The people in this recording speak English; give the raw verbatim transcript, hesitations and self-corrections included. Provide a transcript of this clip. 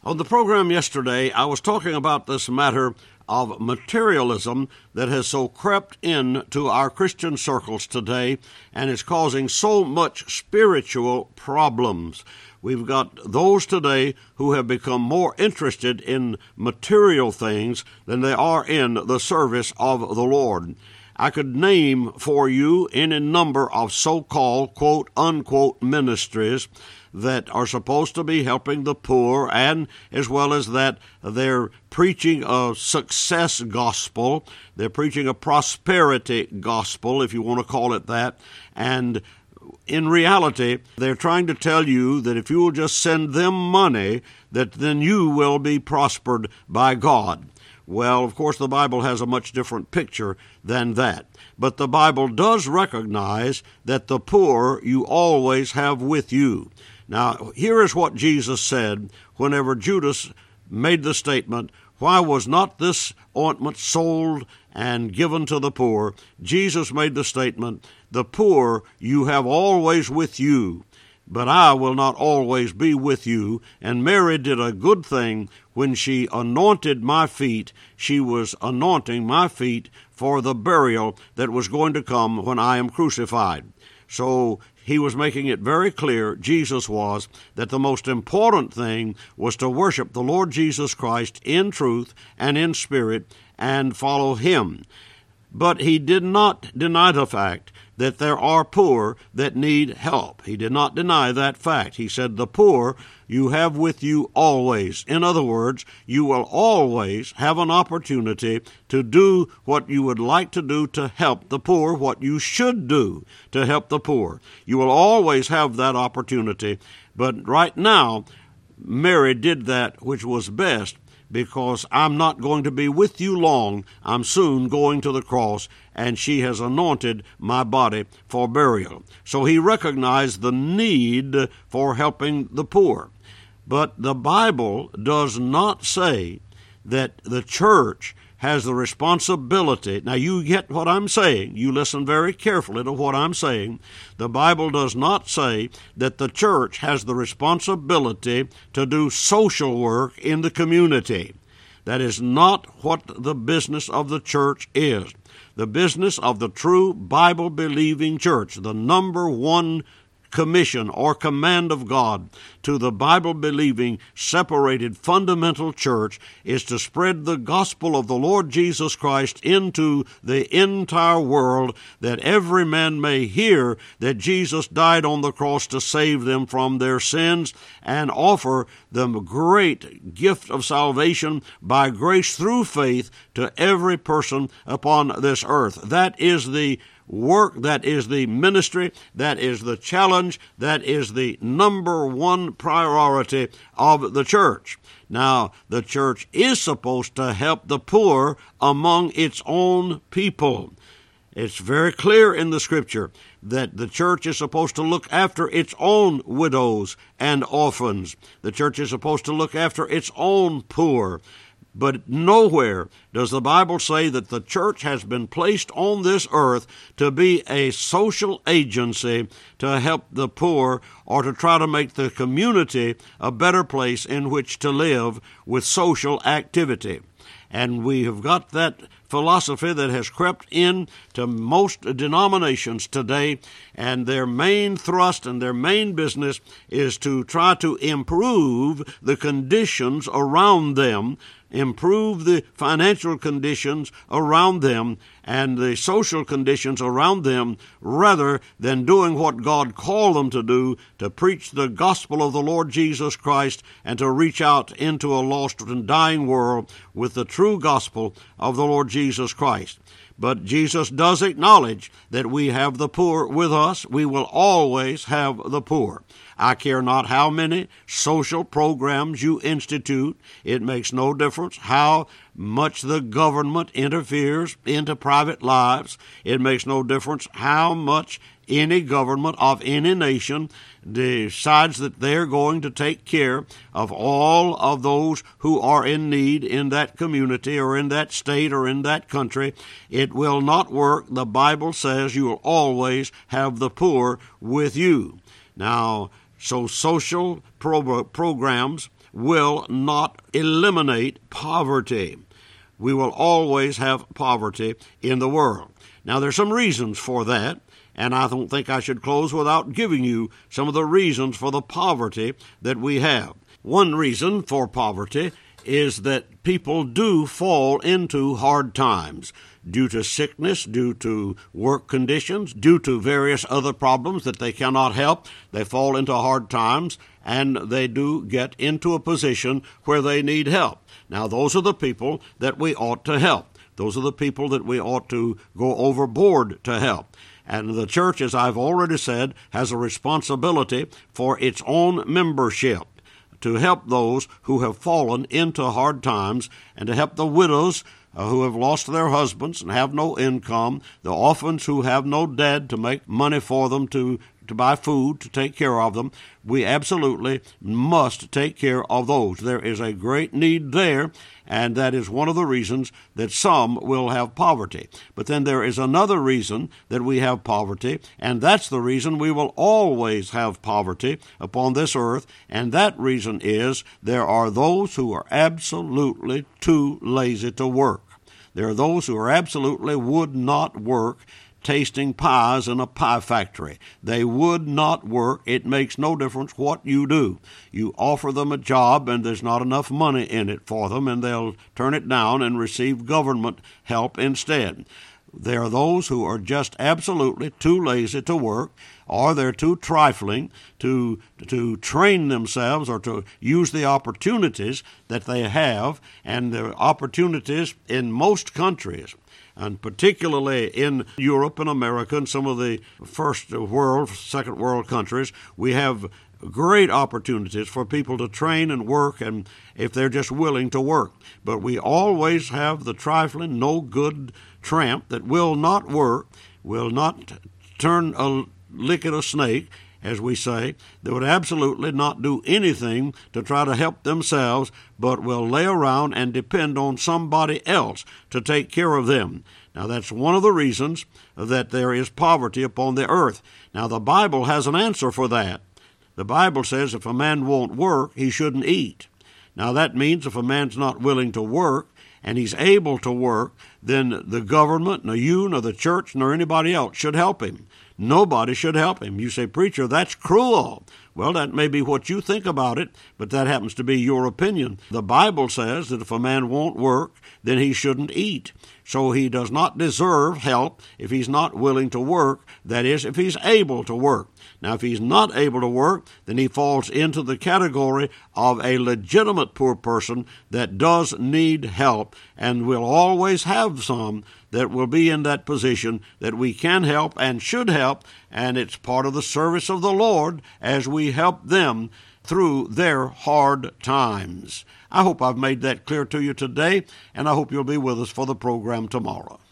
On the program yesterday, I was talking about this matter of materialism that has so crept into our Christian circles today and is causing so much spiritual problems. We've got those today who have become more interested in material things than they are in the service of the Lord. I could name for you any number of so-called quote-unquote ministries that are supposed to be helping the poor, and as well as that they're preaching a success gospel, they're preaching a prosperity gospel, if you want to call it that, and in reality, they're trying to tell you that if you will just send them money, that then you will be prospered by God. Well, of course, the Bible has a much different picture than that. But the Bible does recognize that the poor you always have with you. Now, here is what Jesus said whenever Judas made the statement, "Why was not this ointment sold and given to the poor?" Jesus made the statement, "The poor you have always with you, but I will not always be with you." And Mary did a good thing when she anointed my feet. She was anointing my feet for the burial that was going to come when I am crucified. So he was making it very clear, Jesus was, that the most important thing was to worship the Lord Jesus Christ in truth and in spirit and follow him. But he did not deny the fact that there are poor that need help. He did not deny that fact. He said, the poor you have with you always. In other words, you will always have an opportunity to do what you would like to do to help the poor, what you should do to help the poor. You will always have that opportunity. But right now, Mary did that which was best, because I'm not going to be with you long. I'm soon going to the cross, and she has anointed my body for burial. So he recognized the need for helping the poor. But the Bible does not say that the church has the responsibility. Now, you get what I'm saying. You listen very carefully to what I'm saying. The Bible does not say that the church has the responsibility to do social work in the community. That is not what the business of the church is. The business of the true Bible-believing church, the number one commission or command of God to the Bible-believing, separated, fundamental church is to spread the gospel of the Lord Jesus Christ into the entire world, that every man may hear that Jesus died on the cross to save them from their sins and offer them a great gift of salvation by grace through faith to every person upon this earth. That is the work, that is the ministry, that is the challenge, that is the number one priority of the church. Now, the church is supposed to help the poor among its own people. It's very clear in the Scripture that the church is supposed to look after its own widows and orphans. The church is supposed to look after its own poor. But nowhere does the Bible say that the church has been placed on this earth to be a social agency to help the poor or to try to make the community a better place in which to live with social activity. And we have got that philosophy that has crept in to most denominations today, and their main thrust and their main business is to try to improve the conditions around them, improve the financial conditions around them and the social conditions around them, rather than doing what God called them to do, to preach the gospel of the Lord Jesus Christ and to reach out into a lost and dying world with the true gospel of the Lord Jesus Christ. But Jesus does acknowledge that we have the poor with us. We will always have the poor. I care not how many social programs you institute. It makes no difference how much the government interferes into private lives. It makes no difference how much any government of any nation decides that they're going to take care of all of those who are in need in that community or in that state or in that country. It will not work. The Bible says you will always have the poor with you. Now, so social pro- programs will not eliminate poverty. We will always have poverty in the world. Now, there's some reasons for that, and I don't think I should close without giving you some of the reasons for the poverty that we have. One reason for poverty is that people do fall into hard times due to sickness, due to work conditions, due to various other problems that they cannot help. They fall into hard times, and they do get into a position where they need help. Now, those are the people that we ought to help. Those are the people that we ought to go overboard to help. And the church, as I've already said, has a responsibility for its own membership to help those who have fallen into hard times, and to help the widows uh, who have lost their husbands and have no income, the orphans who have no dad to make money for them to to buy food, to take care of them. We absolutely must take care of those. There is a great need there, and that is one of the reasons that some will have poverty. But then there is another reason that we have poverty, and that's the reason we will always have poverty upon this earth, and that reason is there are those who are absolutely too lazy to work. There are those who are absolutely would not work, tasting pies in a pie factory. They would not work. It makes no difference what you do. You offer them a job, and there's not enough money in it for them, and they'll turn it down and receive government help instead. There are those who are just absolutely too lazy to work, or they're too trifling to to train themselves or to use the opportunities that they have, and the opportunities in most countries, and particularly in Europe and America and some of the first world, second world countries, we have great opportunities for people to train and work, and if they're just willing to work. But we always have the trifling, no good tramp that will not work, will not turn a lick at a snake, as we say, that would absolutely not do anything to try to help themselves, but will lay around and depend on somebody else to take care of them. Now, that's one of the reasons that there is poverty upon the earth. Now, the Bible has an answer for that. The Bible says if a man won't work, he shouldn't eat. Now, that means if a man's not willing to work and he's able to work, then the government, nor you, nor the church, nor anybody else should help him. Nobody should help him. You say, preacher, that's cruel. Well, that may be what you think about it, but that happens to be your opinion. The Bible says that if a man won't work, then he shouldn't eat. So he does not deserve help if he's not willing to work, that is, if he's able to work. Now, if he's not able to work, then he falls into the category of a legitimate poor person that does need help, and will always have some that will be in that position that we can help and should help, and it's part of the service of the Lord as we help them through their hard times. I hope I've made that clear to you today, and I hope you'll be with us for the program tomorrow.